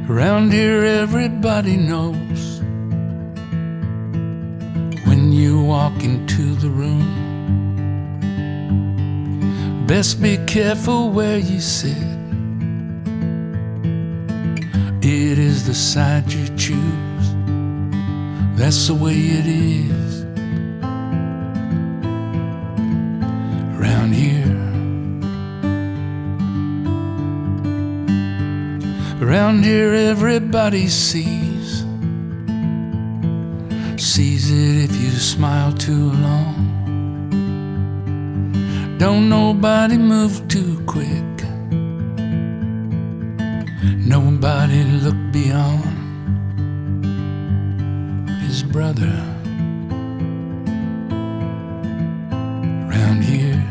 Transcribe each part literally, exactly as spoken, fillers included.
Around here everybody knows when you walk into the room. Best be careful where you sit. It is the side you choose. That's the way it is around here. Around here everybody sees Sees it if you smile too long. Don't nobody move too quick. Nobody look beyond his brother around here.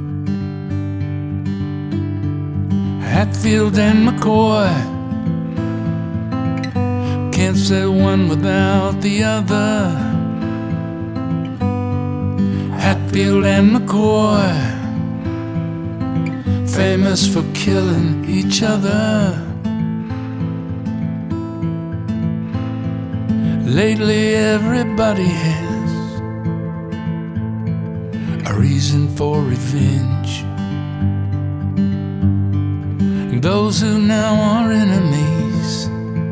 Hatfield and McCoy, can't say one without the other. Hatfield and McCoy, famous for killing each other. Lately everybody has a reason for revenge. Those who now are enemies,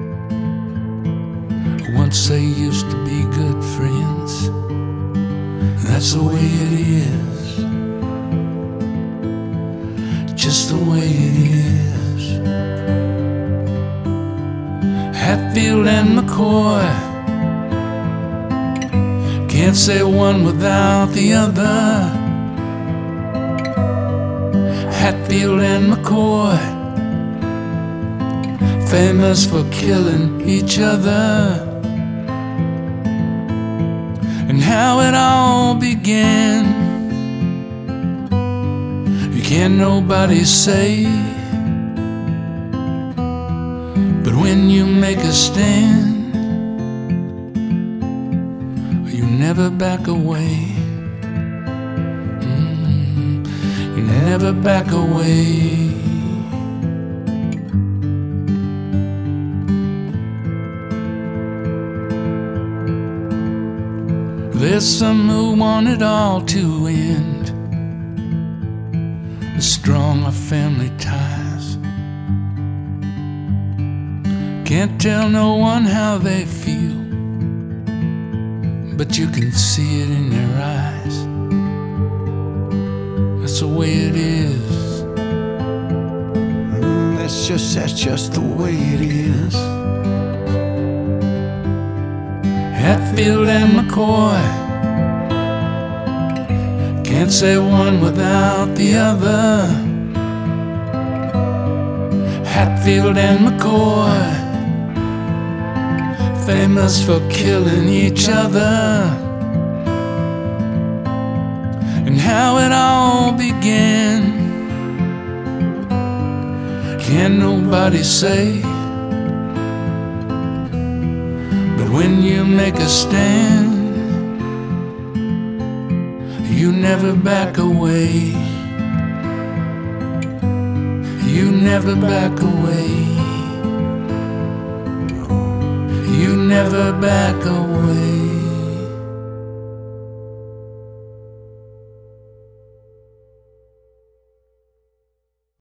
once they used to be good friends. That's the way it is, just the way it is. Hatfield and McCoy, can't say one without the other. Hatfield and McCoy, famous for killing each other. And how it all began, you can't nobody say. But when you make a stand, you never back away. Mm, you never back away. There's some who want it all to end, the strong of family ties. Can't tell no one how they feel, but you can see it in their eyes. That's the way it is. Mm, that's just, that's just the way it is. Hatfield and McCoy, can't say one without the other. Hatfield and McCoy, famous for killing each other. And how it all began, can't nobody say. But when you make a stand, you never back away. You never back away. You never back away.